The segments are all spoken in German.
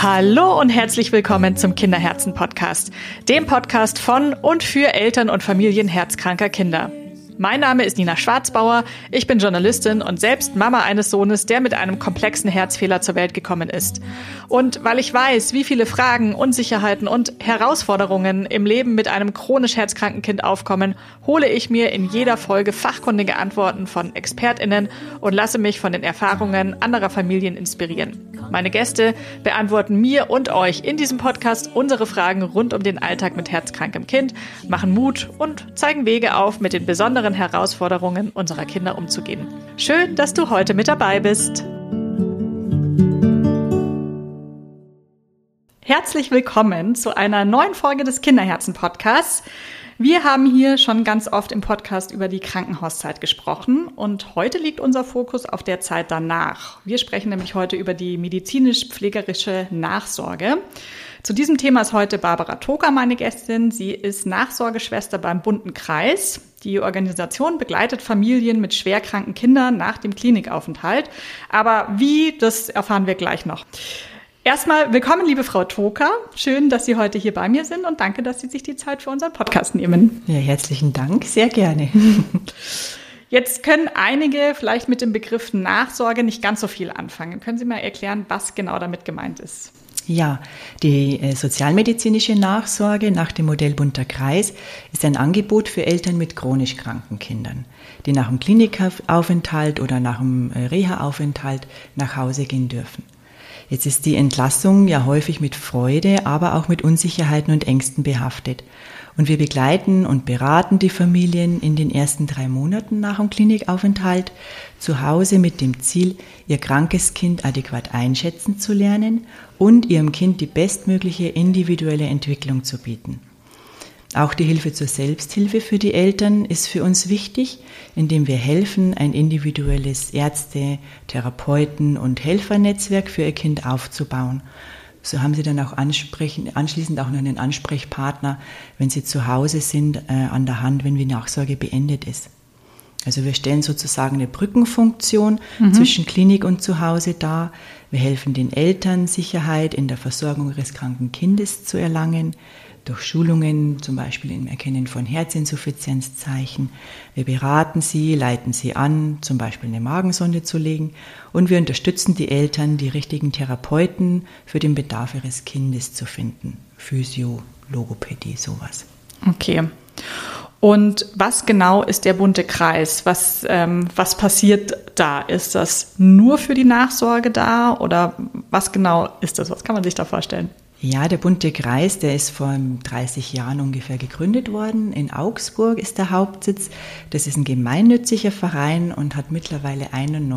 Hallo und herzlich willkommen zum Kinderherzen-Podcast, dem Podcast von und für Eltern und Familien herzkranker Kinder. Mein Name ist Nina Schwarzbauer, ich bin Journalistin und selbst Mama eines Sohnes, der mit einem komplexen Herzfehler zur Welt gekommen ist. Und weil ich weiß, wie viele Fragen, Unsicherheiten und Herausforderungen im Leben mit einem chronisch herzkranken Kind aufkommen, hole ich mir in jeder Folge fachkundige Antworten von ExpertInnen und lasse mich von den Erfahrungen anderer Familien inspirieren. Meine Gäste beantworten mir und euch in diesem Podcast unsere Fragen rund um den Alltag mit herzkrankem Kind, machen Mut und zeigen Wege auf, mit den besonderen Herausforderungen unserer Kinder umzugehen. Schön, dass du heute mit dabei bist. Herzlich willkommen zu einer neuen Folge des Kinderherzen-Podcasts. Wir haben hier schon ganz oft im Podcast über die Krankenhauszeit gesprochen und heute liegt unser Fokus auf der Zeit danach. Wir sprechen nämlich heute über die medizinisch-pflegerische Nachsorge. Zu diesem Thema ist heute Barbara Toka meine Gästin. Sie ist Nachsorgeschwester beim Bunten Kreis. Die Organisation begleitet Familien mit schwerkranken Kindern nach dem Klinikaufenthalt. Aber wie, das erfahren wir gleich noch. Erstmal willkommen, liebe Frau Toka. Schön, dass Sie heute hier bei mir sind und danke, dass Sie sich die Zeit für unseren Podcast nehmen. Ja, herzlichen Dank, sehr gerne. Jetzt können einige vielleicht mit dem Begriff Nachsorge nicht ganz so viel anfangen. Können Sie mal erklären, was genau damit gemeint ist? Ja, die sozialmedizinische Nachsorge nach dem Modell Bunter Kreis ist ein Angebot für Eltern mit chronisch kranken Kindern, die nach dem Klinikaufenthalt oder nach dem Reha-Aufenthalt nach Hause gehen dürfen. Jetzt ist die Entlassung ja häufig mit Freude, aber auch mit Unsicherheiten und Ängsten behaftet. Und wir begleiten und beraten die Familien in den ersten 3 Monaten nach dem Klinikaufenthalt zu Hause mit dem Ziel, ihr krankes Kind adäquat einschätzen zu lernen und ihrem Kind die bestmögliche individuelle Entwicklung zu bieten. Auch die Hilfe zur Selbsthilfe für die Eltern ist für uns wichtig, indem wir helfen, ein individuelles Ärzte-, Therapeuten- und Helfernetzwerk für ihr Kind aufzubauen. So haben sie dann auch anschließend auch noch einen Ansprechpartner, wenn sie zu Hause sind, an der Hand, wenn die Nachsorge beendet ist. Also wir stellen sozusagen eine Brückenfunktion zwischen Klinik und Zuhause dar. Wir helfen den Eltern, Sicherheit in der Versorgung ihres kranken Kindes zu erlangen, durch Schulungen, zum Beispiel im Erkennen von Herzinsuffizienzzeichen. Wir beraten sie, leiten sie an, zum Beispiel eine Magensonde zu legen. Und wir unterstützen die Eltern, die richtigen Therapeuten für den Bedarf ihres Kindes zu finden. Physio, Logopädie, sowas. Okay. Und was genau ist der Bunte Kreis? Was passiert da? Ist das nur für die Nachsorge da oder was genau ist das? Was kann man sich da vorstellen? Ja, der Bunte Kreis, der ist vor 30 Jahren ungefähr gegründet worden. In Augsburg ist der Hauptsitz. Das ist ein gemeinnütziger Verein und hat mittlerweile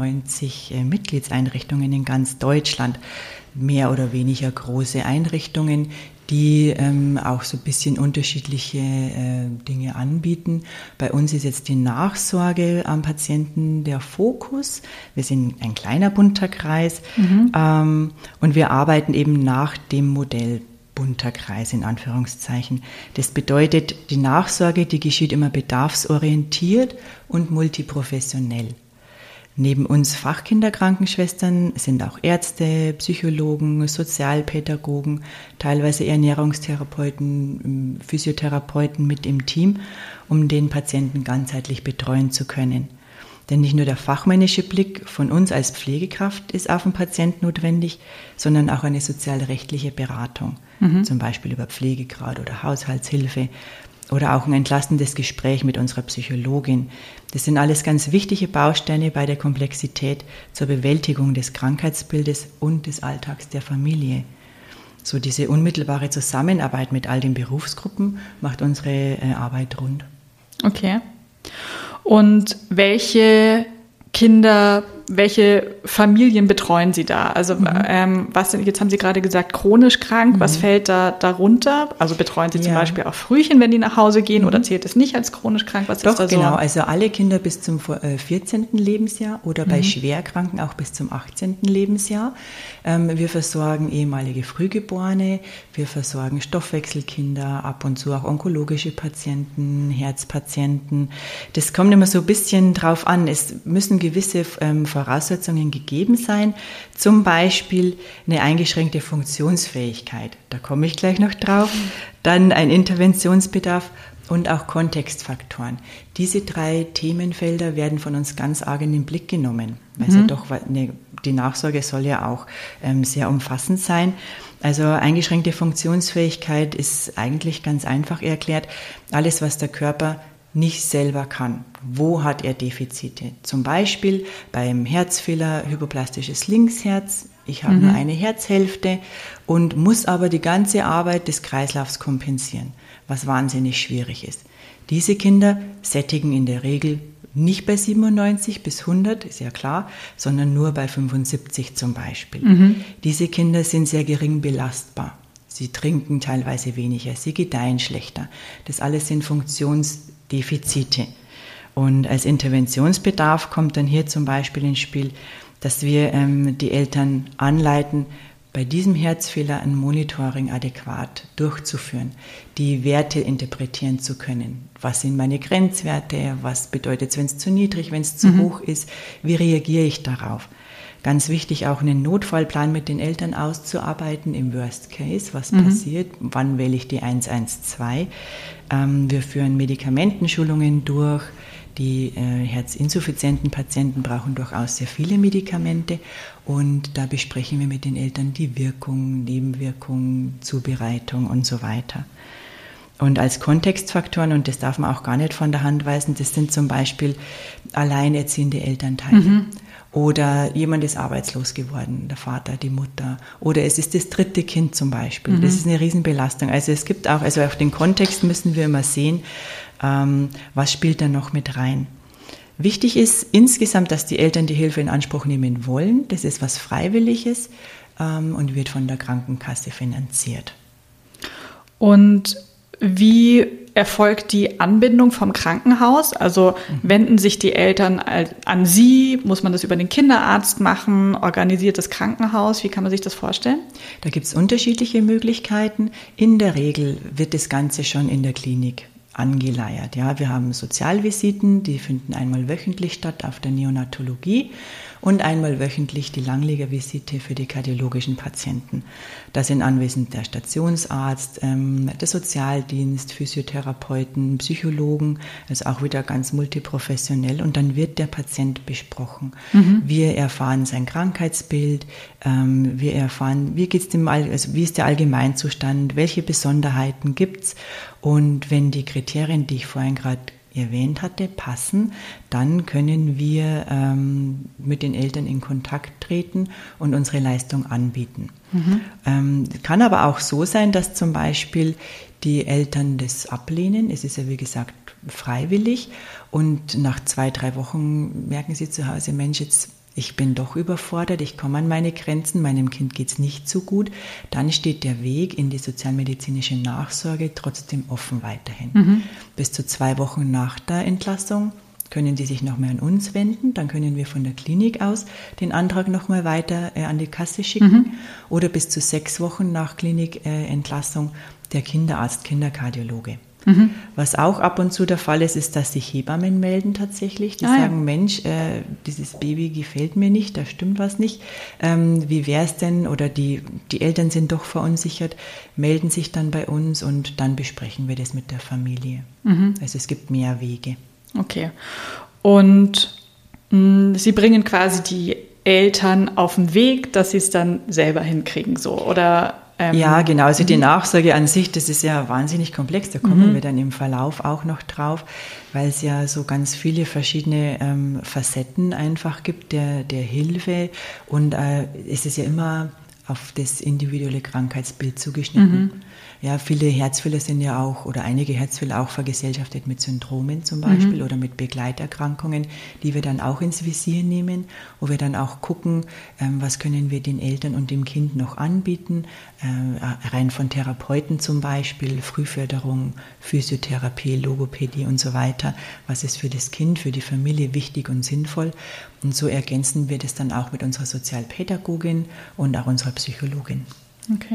91 Mitgliedseinrichtungen in ganz Deutschland. Mehr oder weniger große Einrichtungen, die auch so ein bisschen unterschiedliche Dinge anbieten. Bei uns ist jetzt die Nachsorge am Patienten der Fokus. Wir sind ein kleiner bunter Kreis und wir arbeiten eben nach dem Modell Bunter Kreis in Anführungszeichen. Das bedeutet, die Nachsorge, die geschieht immer bedarfsorientiert und multiprofessionell. Neben uns Fachkinderkrankenschwestern sind auch Ärzte, Psychologen, Sozialpädagogen, teilweise Ernährungstherapeuten, Physiotherapeuten mit im Team, um den Patienten ganzheitlich betreuen zu können. Denn nicht nur der fachmännische Blick von uns als Pflegekraft ist auf den Patienten notwendig, sondern auch eine sozialrechtliche Beratung, zum Beispiel über Pflegegrad oder Haushaltshilfe. Oder auch ein entlastendes Gespräch mit unserer Psychologin. Das sind alles ganz wichtige Bausteine bei der Komplexität zur Bewältigung des Krankheitsbildes und des Alltags der Familie. So diese unmittelbare Zusammenarbeit mit all den Berufsgruppen macht unsere Arbeit rund. Okay. Und welche Familien betreuen Sie da? Also jetzt haben Sie gerade gesagt, chronisch krank, was fällt da darunter? Also betreuen Sie zum Beispiel auch Frühchen, wenn die nach Hause gehen oder zählt es nicht als chronisch krank? Was Doch, ist da so? Genau, also alle Kinder bis zum 14. Lebensjahr oder bei Schwerkranken auch bis zum 18. Lebensjahr. Wir versorgen ehemalige Frühgeborene, wir versorgen Stoffwechselkinder, ab und zu auch onkologische Patienten, Herzpatienten. Das kommt immer so ein bisschen drauf an. Es müssen gewisse Voraussetzungen gegeben sein, zum Beispiel eine eingeschränkte Funktionsfähigkeit, da komme ich gleich noch drauf, dann ein Interventionsbedarf und auch Kontextfaktoren. Diese 3 Themenfelder werden von uns ganz arg in den Blick genommen, weil es ja doch die Nachsorge soll ja auch sehr umfassend sein. Also eingeschränkte Funktionsfähigkeit ist eigentlich ganz einfach erklärt, alles, was der Körper nicht selber kann. Wo hat er Defizite? Zum Beispiel beim Herzfehler hypoplastisches Linksherz. Ich habe nur eine Herzhälfte und muss aber die ganze Arbeit des Kreislaufs kompensieren, was wahnsinnig schwierig ist. Diese Kinder sättigen in der Regel nicht bei 97 bis 100, ist ja klar, sondern nur bei 75 zum Beispiel. Diese Kinder sind sehr gering belastbar. Sie trinken teilweise weniger, sie gedeihen schlechter. Das alles sind Funktionsdefizite. Und als Interventionsbedarf kommt dann hier zum Beispiel ins Spiel, dass wir die Eltern anleiten, bei diesem Herzfehler ein Monitoring adäquat durchzuführen, die Werte interpretieren zu können. Was sind meine Grenzwerte? Was bedeutet es, wenn es zu niedrig, wenn es zu hoch ist? Wie reagiere ich darauf? Ganz wichtig, auch einen Notfallplan mit den Eltern auszuarbeiten im Worst Case. Was passiert? Wann wähle ich die 112? Wir führen Medikamentenschulungen durch. Die herzinsuffizienten Patienten brauchen durchaus sehr viele Medikamente und da besprechen wir mit den Eltern die Wirkung, Nebenwirkungen, Zubereitung und so weiter. Und als Kontextfaktoren, und das darf man auch gar nicht von der Hand weisen, das sind zum Beispiel alleinerziehende Elternteile. Oder jemand ist arbeitslos geworden, der Vater, die Mutter. Oder es ist das 3. Kind zum Beispiel. Das ist eine Riesenbelastung. Also es gibt auch, also auf den Kontext müssen wir immer sehen, was spielt da noch mit rein. Wichtig ist insgesamt, dass die Eltern die Hilfe in Anspruch nehmen wollen. Das ist was Freiwilliges und wird von der Krankenkasse finanziert. Und wie erfolgt die Anbindung vom Krankenhaus? Also wenden sich die Eltern an Sie? Muss man das über den Kinderarzt machen? Organisiert das Krankenhaus? Wie kann man sich das vorstellen? Da gibt es unterschiedliche Möglichkeiten. In der Regel wird das Ganze schon in der Klinik angeleiert. Ja, wir haben Sozialvisiten, die finden einmal wöchentlich statt auf der Neonatologie und einmal wöchentlich die Langliegervisite für die kardiologischen Patienten. Da sind anwesend der Stationsarzt, der Sozialdienst, Physiotherapeuten, Psychologen, das ist auch wieder ganz multiprofessionell und dann wird der Patient besprochen. Wir erfahren sein Krankheitsbild, wir erfahren, wie ist der Allgemeinzustand, welche Besonderheiten gibt's und wenn die Kriterien, die ich vorhin gerade erwähnt hatte, passen, dann können wir mit den Eltern in Kontakt treten und unsere Leistung anbieten. Kann aber auch so sein, dass zum Beispiel die Eltern das ablehnen. Es ist ja wie gesagt freiwillig und nach 2-3 Wochen merken sie zu Hause, Mensch, jetzt ich bin doch überfordert, ich komme an meine Grenzen, meinem Kind geht es nicht so gut, dann steht der Weg in die sozialmedizinische Nachsorge trotzdem offen weiterhin. Bis zu 2 Wochen nach der Entlassung können die sich nochmal an uns wenden, dann können wir von der Klinik aus den Antrag nochmal weiter an die Kasse schicken oder bis zu 6 Wochen nach Klinikentlassung der Kinderarzt, Kinderkardiologe. Was auch ab und zu der Fall ist, ist, dass sich Hebammen melden tatsächlich. Die sagen, Mensch, dieses Baby gefällt mir nicht, da stimmt was nicht. Wie wäre es denn? Oder die Eltern sind doch verunsichert, melden sich dann bei uns und dann besprechen wir das mit der Familie. Also es gibt mehr Wege. Okay. Und Sie bringen quasi die Eltern auf den Weg, dass sie es dann selber hinkriegen, so, oder? Ja, genau. Also die Nachsorge an sich, das ist ja wahnsinnig komplex. Da kommen wir dann im Verlauf auch noch drauf, weil es ja so ganz viele verschiedene Facetten einfach gibt der Hilfe. Und es ist ja immer auf das individuelle Krankheitsbild zugeschnitten. Ja, viele Herzfehler sind ja auch, oder einige Herzfehler auch vergesellschaftet mit Syndromen zum Beispiel oder mit Begleiterkrankungen, die wir dann auch ins Visier nehmen, wo wir dann auch gucken, was können wir den Eltern und dem Kind noch anbieten, rein von Therapeuten zum Beispiel, Frühförderung, Physiotherapie, Logopädie und so weiter, was ist für das Kind, für die Familie wichtig und sinnvoll. Und so ergänzen wir das dann auch mit unserer Sozialpädagogin und auch unserer Psychologin. Okay.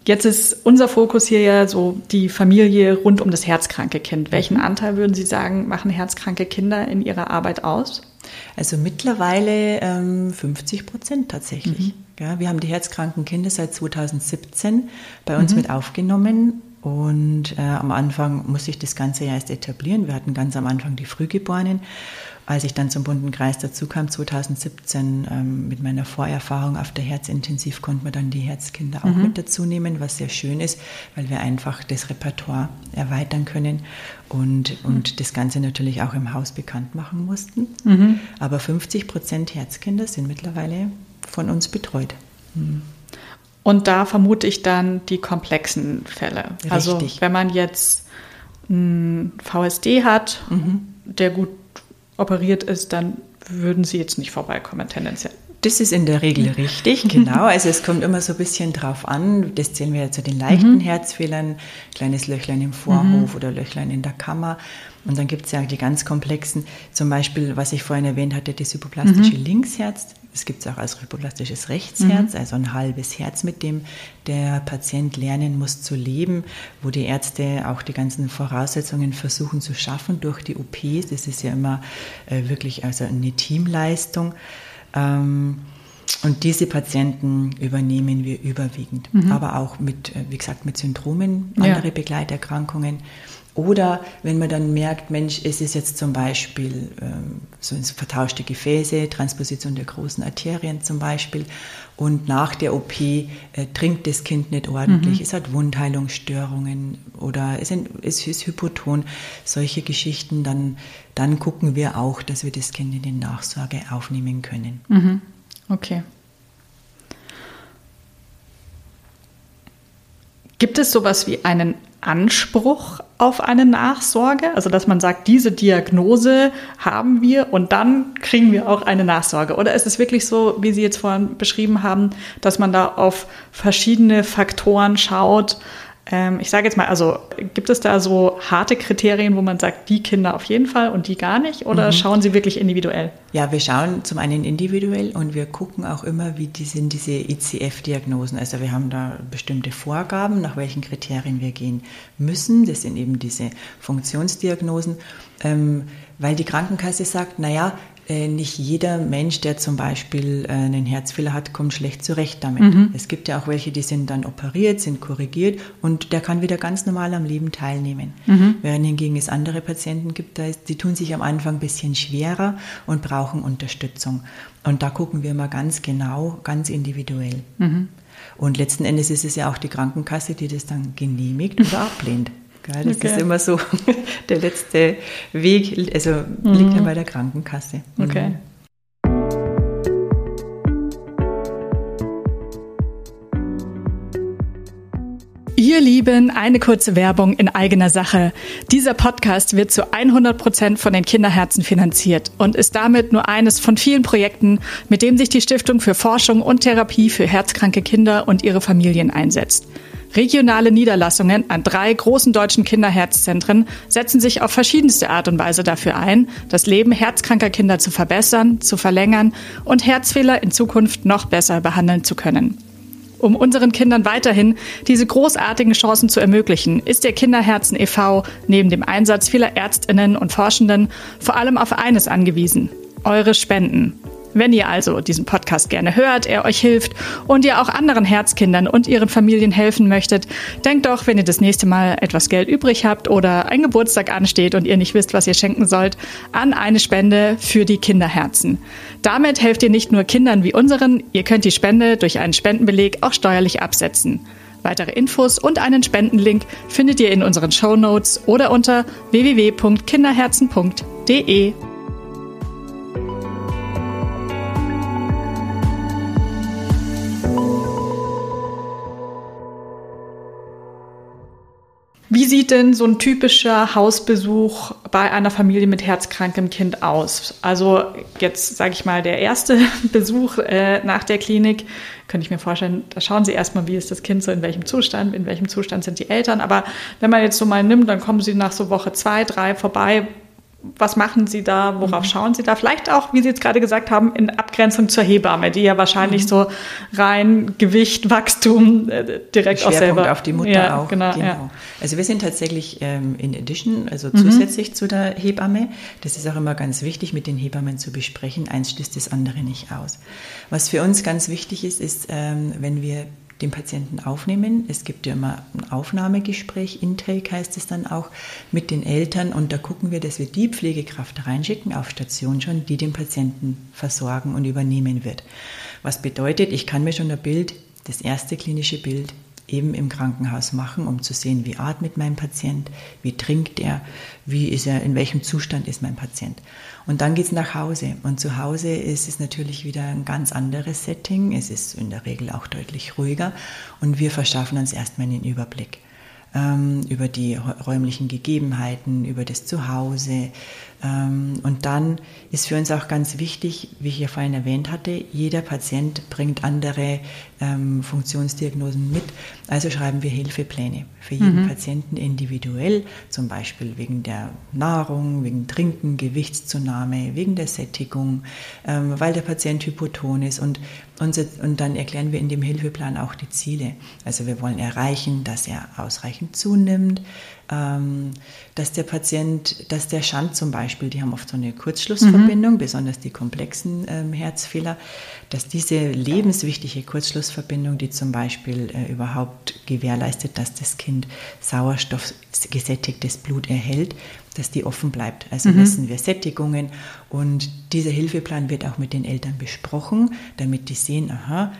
Jetzt ist unser Fokus hier ja so die Familie rund um das herzkranke Kind. Welchen Anteil würden Sie sagen, machen herzkranke Kinder in ihrer Arbeit aus? Also mittlerweile 50% tatsächlich. Ja, wir haben die herzkranken Kinder seit 2017 bei uns mit aufgenommen. Und am Anfang musste ich das Ganze ja erst etablieren. Wir hatten ganz am Anfang die Frühgeborenen. Als ich dann zum Bunten Kreis dazu kam, 2017, mit meiner Vorerfahrung auf der Herzintensiv, konnte man dann die Herzkinder auch mit dazu nehmen, was sehr schön ist, weil wir einfach das Repertoire erweitern können und das Ganze natürlich auch im Haus bekannt machen mussten. Aber 50% Herzkinder sind mittlerweile von uns betreut. Und da vermute ich dann die komplexen Fälle. Richtig. Also wenn man jetzt einen VSD hat, der gut operiert ist, dann würden Sie jetzt nicht vorbeikommen, tendenziell. Das ist in der Regel richtig, genau. Also es kommt immer so ein bisschen drauf an. Das zählen wir ja zu den leichten Herzfehlern. Kleines Löchlein im Vorhof oder Löchlein in der Kammer. Und dann gibt es ja die ganz komplexen, zum Beispiel, was ich vorhin erwähnt hatte, das hypoplastische Linksherz. Das gibt es auch als hypoplastisches Rechtsherz, also ein halbes Herz, mit dem der Patient lernen muss zu leben, wo die Ärzte auch die ganzen Voraussetzungen versuchen zu schaffen durch die OPs. Das ist ja immer wirklich also eine Teamleistung. Und diese Patienten übernehmen wir überwiegend, aber auch mit, wie gesagt, mit Syndromen, andere Begleiterkrankungen. Oder wenn man dann merkt, Mensch, es ist jetzt zum Beispiel so vertauschte Gefäße, Transposition der großen Arterien zum Beispiel, und nach der OP trinkt das Kind nicht ordentlich, es hat Wundheilungsstörungen oder es ist hypoton, solche Geschichten, dann gucken wir auch, dass wir das Kind in die Nachsorge aufnehmen können. Okay. Gibt es sowas wie einen Anspruch auf eine Nachsorge? Also, dass man sagt, diese Diagnose haben wir und dann kriegen wir auch eine Nachsorge. Oder ist es wirklich so, wie Sie jetzt vorhin beschrieben haben, dass man da auf verschiedene Faktoren schaut? Ich sage jetzt mal, also gibt es da so harte Kriterien, wo man sagt, die Kinder auf jeden Fall und die gar nicht? Oder schauen Sie wirklich individuell? Ja, wir schauen zum einen individuell und wir gucken auch immer, wie sind diese ICF-Diagnosen. Also wir haben da bestimmte Vorgaben, nach welchen Kriterien wir gehen müssen. Das sind eben diese Funktionsdiagnosen, weil die Krankenkasse sagt, naja, nicht jeder Mensch, der zum Beispiel einen Herzfehler hat, kommt schlecht zurecht damit. Es gibt ja auch welche, die sind dann operiert, sind korrigiert und der kann wieder ganz normal am Leben teilnehmen. Während hingegen es andere Patienten gibt, die tun sich am Anfang ein bisschen schwerer und brauchen Unterstützung. Und da gucken wir mal ganz genau, ganz individuell. Und letzten Endes ist es ja auch die Krankenkasse, die das dann genehmigt oder ablehnt. Das ist immer so der letzte Weg, also liegt ja bei der Krankenkasse. Okay. Ihr Lieben, eine kurze Werbung in eigener Sache. Dieser Podcast wird zu 100% von den Kinderherzen finanziert und ist damit nur eines von vielen Projekten, mit dem sich die Stiftung für Forschung und Therapie für herzkranke Kinder und ihre Familien einsetzt. Regionale Niederlassungen an 3 großen deutschen Kinderherzzentren setzen sich auf verschiedenste Art und Weise dafür ein, das Leben herzkranker Kinder zu verbessern, zu verlängern und Herzfehler in Zukunft noch besser behandeln zu können. Um unseren Kindern weiterhin diese großartigen Chancen zu ermöglichen, ist der Kinderherzen e.V. neben dem Einsatz vieler ÄrztInnen und Forschenden vor allem auf eines angewiesen: eure Spenden. Wenn ihr also diesen Podcast gerne hört, er euch hilft und ihr auch anderen Herzkindern und ihren Familien helfen möchtet, denkt doch, wenn ihr das nächste Mal etwas Geld übrig habt oder ein Geburtstag ansteht und ihr nicht wisst, was ihr schenken sollt, an eine Spende für die Kinderherzen. Damit helft ihr nicht nur Kindern wie unseren, ihr könnt die Spende durch einen Spendenbeleg auch steuerlich absetzen. Weitere Infos und einen Spendenlink findet ihr in unseren Shownotes oder unter www.kinderherzen.de. Wie sieht denn so ein typischer Hausbesuch bei einer Familie mit herzkrankem Kind aus? Also jetzt sage ich mal, der erste Besuch nach der Klinik, könnte ich mir vorstellen, da schauen Sie erstmal, wie ist das Kind so, in welchem Zustand sind die Eltern. Aber wenn man jetzt so mal nimmt, dann kommen Sie nach so Woche 2, 3 vorbei. was machen Sie da, worauf schauen Sie da? Vielleicht auch, wie Sie jetzt gerade gesagt haben, in Abgrenzung zur Hebamme, die ja wahrscheinlich so rein Gewicht, Wachstum direkt auch selber. Schwerpunkt auf die Mutter auch. Genau. Ja. Also wir sind tatsächlich in addition, also zusätzlich zu der Hebamme. Das ist auch immer ganz wichtig, mit den Hebammen zu besprechen. Eins schließt das andere nicht aus. Was für uns ganz wichtig ist, wenn wir den Patienten aufnehmen. Es gibt ja immer ein Aufnahmegespräch, Intake heißt es dann auch, mit den Eltern. Und da gucken wir, dass wir die Pflegekraft reinschicken, auf Station schon, die den Patienten versorgen und übernehmen wird. Was bedeutet, ich kann mir schon das erste klinische Bild eben im Krankenhaus machen, um zu sehen, wie atmet mein Patient, wie trinkt er, wie ist er, in welchem Zustand ist mein Patient. Und dann geht's nach Hause. Und zu Hause ist es natürlich wieder ein ganz anderes Setting. Es ist in der Regel auch deutlich ruhiger. Und wir verschaffen uns erstmal einen Überblick über die räumlichen Gegebenheiten, über das Zuhause. Und dann ist für uns auch ganz wichtig, wie ich ja vorhin erwähnt hatte, jeder Patient bringt andere Funktionsdiagnosen mit. Also schreiben wir Hilfepläne für jeden Patienten individuell, zum Beispiel wegen der Nahrung, wegen Trinken, Gewichtszunahme, wegen der Sättigung, weil der Patient hypoton ist. Und dann erklären wir in dem Hilfeplan auch die Ziele. Also wir wollen erreichen, dass er ausreichend zunimmt, dass der Schand zum Beispiel, die haben oft so eine Kurzschlussverbindung, besonders die komplexen Herzfehler, dass diese lebenswichtige Kurzschlussverbindung, die zum Beispiel überhaupt gewährleistet, dass das Kind sauerstoffgesättigtes Blut erhält, dass die offen bleibt. Also messen wir Sättigungen und dieser Hilfeplan wird auch mit den Eltern besprochen, damit die sehen,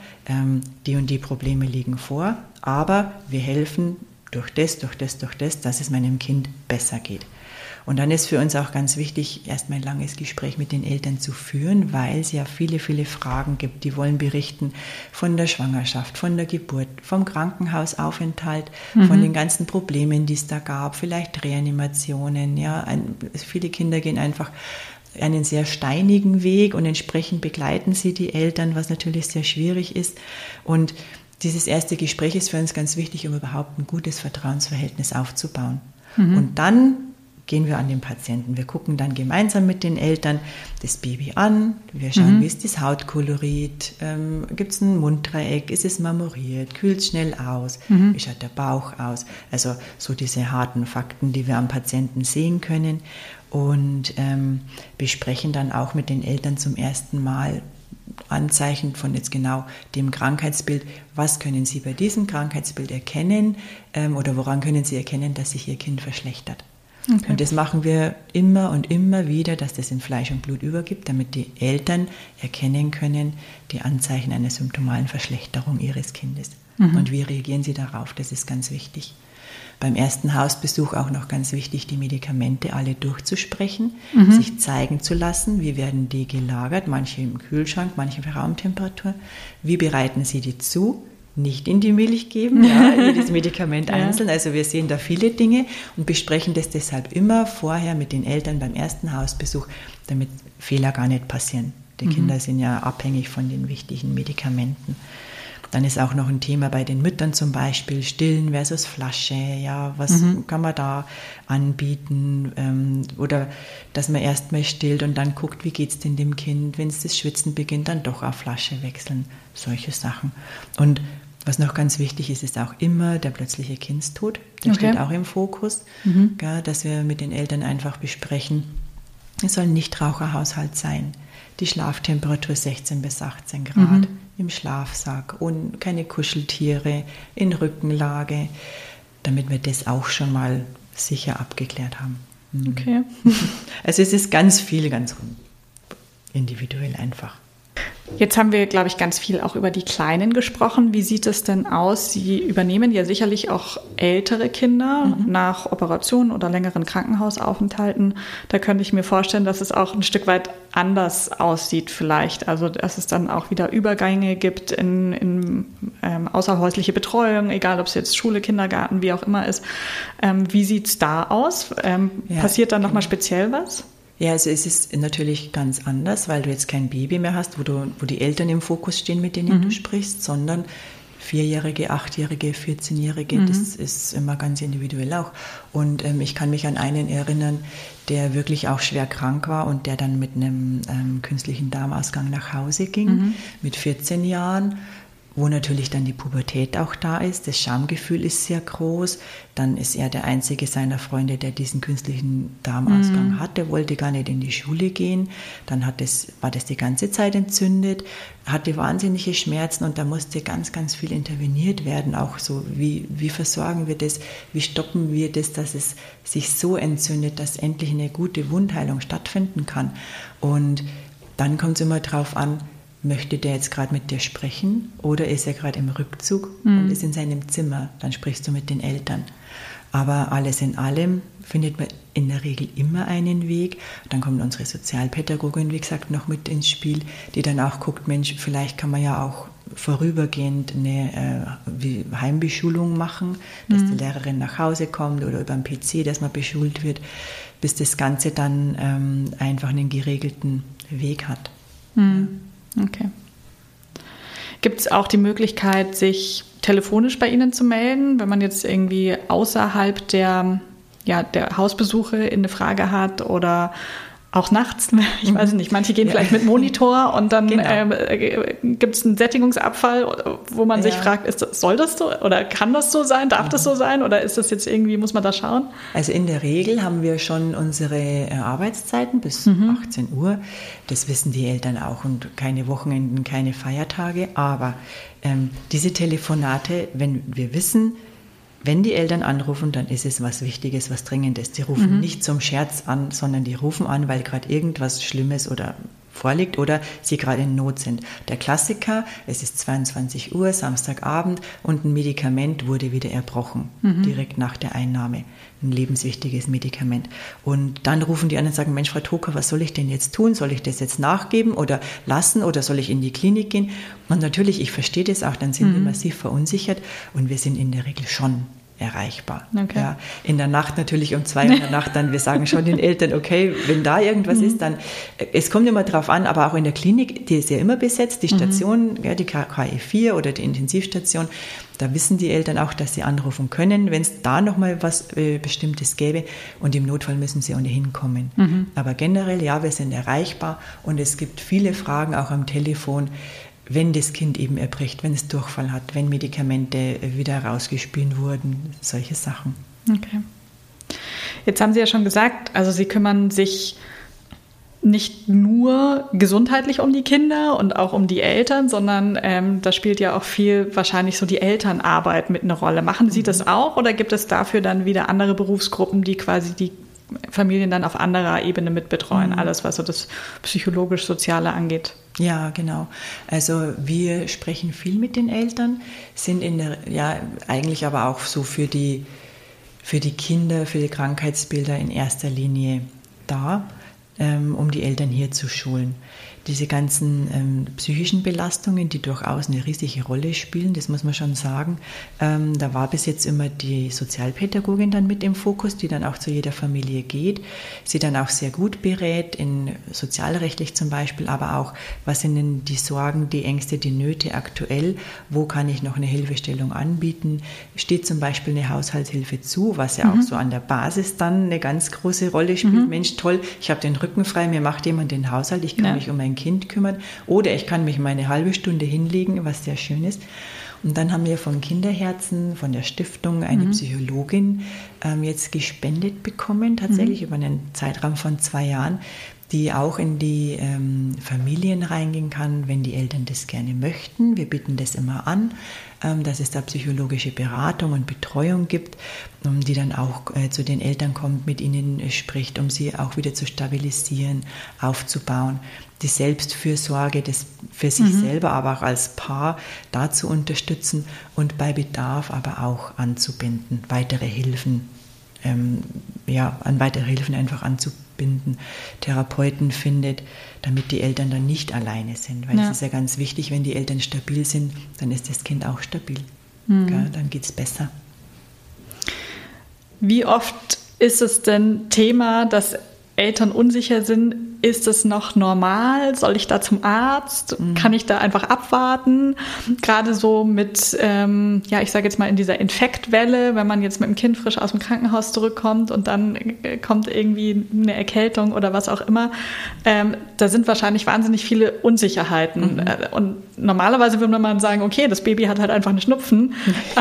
die und die Probleme liegen vor, aber wir helfen durch das, dass es meinem Kind besser geht. Und dann ist für uns auch ganz wichtig, erstmal ein langes Gespräch mit den Eltern zu führen, weil es ja viele, viele Fragen gibt. Die wollen berichten von der Schwangerschaft, von der Geburt, vom Krankenhausaufenthalt, von den ganzen Problemen, die es da gab, vielleicht Reanimationen. Ja, viele Kinder gehen einfach einen sehr steinigen Weg und entsprechend begleiten sie die Eltern, was natürlich sehr schwierig ist. Und dieses erste Gespräch ist für uns ganz wichtig, um überhaupt ein gutes Vertrauensverhältnis aufzubauen. Und dann gehen wir an den Patienten. Wir gucken dann gemeinsam mit den Eltern das Baby an. Wir schauen, wie ist das Hautkolorit, gibt es ein Munddreieck, ist es marmoriert, kühlt schnell aus, wie schaut der Bauch aus. Also so diese harten Fakten, die wir am Patienten sehen können. Und besprechen dann auch mit den Eltern zum ersten Mal Anzeichen von jetzt genau dem Krankheitsbild. Was können Sie bei diesem Krankheitsbild erkennen oder woran können Sie erkennen, dass sich Ihr Kind verschlechtert? Okay. Und das machen wir immer und immer wieder, dass das in Fleisch und Blut übergibt, damit die Eltern erkennen können, die Anzeichen einer symptomalen Verschlechterung ihres Kindes. Und wie reagieren sie darauf? Das ist ganz wichtig. Beim ersten Hausbesuch auch noch ganz wichtig, die Medikamente alle durchzusprechen, sich zeigen zu lassen, wie werden die gelagert, manche im Kühlschrank, manche bei Raumtemperatur. Wie bereiten Sie die zu? Nicht in die Milch geben, jedes Medikament einzeln. Also wir sehen da viele Dinge und besprechen das deshalb immer vorher mit den Eltern beim ersten Hausbesuch, damit Fehler gar nicht passieren. Die Kinder sind ja abhängig von den wichtigen Medikamenten. Dann ist auch noch ein Thema bei den Müttern zum Beispiel, Stillen versus Flasche, ja, was kann man da anbieten? Oder dass man erstmal stillt und dann guckt, wie geht es denn dem Kind, wenn es das Schwitzen beginnt, dann doch auf Flasche wechseln, solche Sachen. Und was noch ganz wichtig ist, ist auch immer der plötzliche Kindstod, der steht auch im Fokus, dass wir mit den Eltern einfach besprechen, es soll ein Nichtraucherhaushalt sein, die Schlaftemperatur 16 bis 18 Grad, im Schlafsack und keine Kuscheltiere, in Rückenlage, damit wir das auch schon mal sicher abgeklärt haben. Okay. Also es ist ganz viel, ganz individuell einfach. Jetzt haben wir, glaube ich, ganz viel auch über die Kleinen gesprochen. Wie sieht es denn aus? Sie übernehmen ja sicherlich auch ältere Kinder nach Operationen oder längeren Krankenhausaufenthalten. Da könnte ich mir vorstellen, dass es auch ein Stück weit anders aussieht vielleicht. Also dass es dann auch wieder Übergänge gibt in außerhäusliche Betreuung, egal ob es jetzt Schule, Kindergarten, wie auch immer ist. Wie sieht es da aus? Passiert da nochmal speziell was? Ja, also es ist natürlich ganz anders, weil du jetzt kein Baby mehr hast, wo die Eltern im Fokus stehen, mit denen du sprichst, sondern 4-Jährige, 8-Jährige, 14-Jährige, das ist immer ganz individuell auch. Und ich kann mich an einen erinnern, der wirklich auch schwer krank war und der dann mit einem künstlichen Darmausgang nach Hause ging, mit 14 Jahren, wo natürlich dann die Pubertät auch da ist. Das Schamgefühl ist sehr groß. Dann ist er der einzige seiner Freunde, der diesen künstlichen Darmausgang hatte, wollte gar nicht in die Schule gehen. Dann war das die ganze Zeit entzündet, hatte wahnsinnige Schmerzen und da musste ganz, ganz viel interveniert werden. Auch so, wie versorgen wir das, wie stoppen wir das, dass es sich so entzündet, dass endlich eine gute Wundheilung stattfinden kann. Und dann kommt es immer drauf an, möchte der jetzt gerade mit dir sprechen oder ist er gerade im Rückzug und ist in seinem Zimmer, dann sprichst du mit den Eltern. Aber alles in allem findet man in der Regel immer einen Weg. Dann kommt unsere Sozialpädagogin, wie gesagt, noch mit ins Spiel, die dann auch guckt, Mensch, vielleicht kann man ja auch vorübergehend eine Heimbeschulung machen, dass die Lehrerin nach Hause kommt oder über den PC, dass man beschult wird, bis das Ganze dann einfach einen geregelten Weg hat. Okay. Gibt es auch die Möglichkeit, sich telefonisch bei Ihnen zu melden, wenn man jetzt irgendwie außerhalb der Hausbesuche eine Frage hat oder auch nachts? Ich weiß nicht, manche gehen vielleicht mit Monitor und dann gibt es einen Sättigungsabfall, wo man sich fragt, soll das so oder kann das so sein, darf das so sein oder ist das jetzt irgendwie, muss man da schauen? Also in der Regel haben wir schon unsere Arbeitszeiten bis 18 Uhr. Das wissen die Eltern auch und keine Wochenenden, keine Feiertage. Aber diese Telefonate, wenn wir wissen, wenn die Eltern anrufen, dann ist es was Wichtiges, was Dringendes. Die rufen nicht zum Scherz an, sondern die rufen an, weil gerade irgendwas Schlimmes oder vorliegt oder sie gerade in Not sind. Der Klassiker, es ist 22 Uhr, Samstagabend und ein Medikament wurde wieder erbrochen, direkt nach der Einnahme. Ein lebenswichtiges Medikament. Und dann rufen die an und sagen, Mensch, Frau Toker, was soll ich denn jetzt tun? Soll ich das jetzt nachgeben oder lassen oder soll ich in die Klinik gehen? Und natürlich, ich verstehe das auch, dann sind wir massiv verunsichert und wir sind in der Regel schon erreichbar. Okay. Ja, in der Nacht natürlich um 2 Uhr in der Nacht, dann wir sagen schon den Eltern, okay, wenn da irgendwas ist, dann, es kommt immer drauf an, aber auch in der Klinik, die ist ja immer besetzt, die Station, ja, die KE4 oder die Intensivstation, da wissen die Eltern auch, dass sie anrufen können, wenn es da nochmal was Bestimmtes gäbe und im Notfall müssen sie ohnehin kommen. Aber generell, ja, wir sind erreichbar und es gibt viele Fragen auch am Telefon, wenn das Kind eben erbricht, wenn es Durchfall hat, wenn Medikamente wieder rausgespült wurden, solche Sachen. Okay. Jetzt haben Sie ja schon gesagt, also Sie kümmern sich nicht nur gesundheitlich um die Kinder und auch um die Eltern, sondern da spielt ja auch viel wahrscheinlich so die Elternarbeit mit eine Rolle. Machen Sie das auch oder gibt es dafür dann wieder andere Berufsgruppen, die quasi die Familien dann auf anderer Ebene mitbetreuen, alles was so das psychologisch-soziale angeht? Ja, genau. Also wir sprechen viel mit den Eltern, sind eigentlich aber auch so für die Kinder, für die Krankheitsbilder in erster Linie da, um die Eltern hier zu schulen. Diese ganzen psychischen Belastungen, die durchaus eine riesige Rolle spielen, das muss man schon sagen. Da war bis jetzt immer die Sozialpädagogin dann mit im Fokus, die dann auch zu jeder Familie geht, sie dann auch sehr gut berät, sozialrechtlich zum Beispiel, aber auch, was sind denn die Sorgen, die Ängste, die Nöte aktuell, wo kann ich noch eine Hilfestellung anbieten, steht zum Beispiel eine Haushaltshilfe zu, was ja auch so an der Basis dann eine ganz große Rolle spielt. Mensch, toll, ich habe den Rücken frei, mir macht jemand den Haushalt, ich kann mich um mein Kind kümmern oder ich kann mich mal eine halbe Stunde hinlegen, was sehr schön ist. Und dann haben wir von Kinderherzen, von der Stiftung eine Psychologin jetzt gespendet bekommen, tatsächlich über einen Zeitraum von 2 Jahren, die auch in die Familien reingehen kann, wenn die Eltern das gerne möchten. Wir bieten das immer an, dass es da psychologische Beratung und Betreuung gibt, die dann auch zu den Eltern kommt, mit ihnen spricht, um sie auch wieder zu stabilisieren, aufzubauen. Die Selbstfürsorge, das für sich selber, aber auch als Paar da zu unterstützen und bei Bedarf aber auch anzubinden, weitere Hilfen, an weitere Hilfen einfach anzubinden, Therapeuten findet, damit die Eltern dann nicht alleine sind. Weil es ist ja ganz wichtig, wenn die Eltern stabil sind, dann ist das Kind auch stabil. Dann geht es besser. Wie oft ist es denn Thema, dass Eltern unsicher sind, ist es noch normal? Soll ich da zum Arzt? Kann ich da einfach abwarten? Gerade so mit, ich sage jetzt mal in dieser Infektwelle, wenn man jetzt mit dem Kind frisch aus dem Krankenhaus zurückkommt und dann kommt irgendwie eine Erkältung oder was auch immer. Da sind wahrscheinlich wahnsinnig viele Unsicherheiten. Und normalerweise würde man sagen, okay, das Baby hat halt einfach einen Schnupfen.